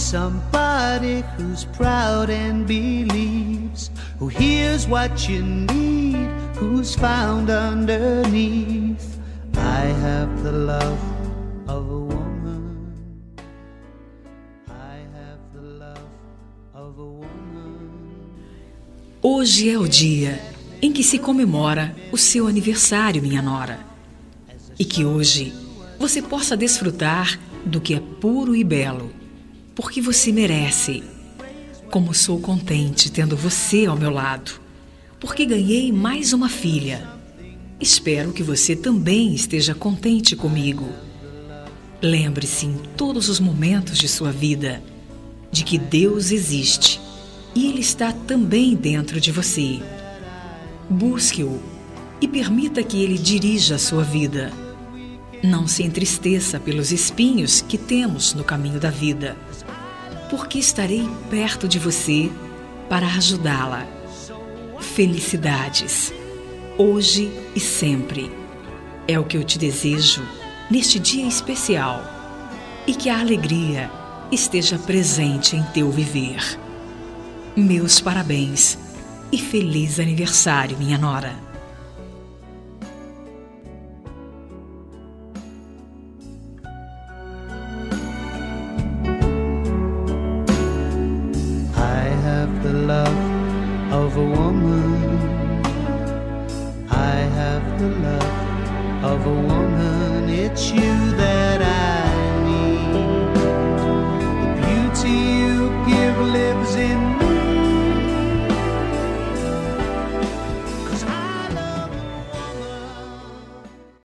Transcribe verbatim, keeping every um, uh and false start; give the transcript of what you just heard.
somebody who's proud and believes, who hears what you need, who's found underneath. I have the love of a woman. I have the love of a woman. Hoje é o dia em que se comemora o seu aniversário, minha nora. E que hoje você possa desfrutar do que é puro e belo, porque você merece. Como sou contente tendo você ao meu lado, porque ganhei mais uma filha. Espero que você também esteja contente comigo. Lembre-se em todos os momentos de sua vida de que Deus existe e Ele está também dentro de você. Busque-o e permita que Ele dirija a sua vida. Não se entristeça pelos espinhos que temos no caminho da vida, porque estarei perto de você para ajudá-la. Felicidades, hoje e sempre. É o que eu te desejo neste dia especial, e que a alegria esteja presente em teu viver. Meus parabéns e feliz aniversário, minha nora. The love of a woman. I have the love of a woman. It's you that I need. The beauty you give lives in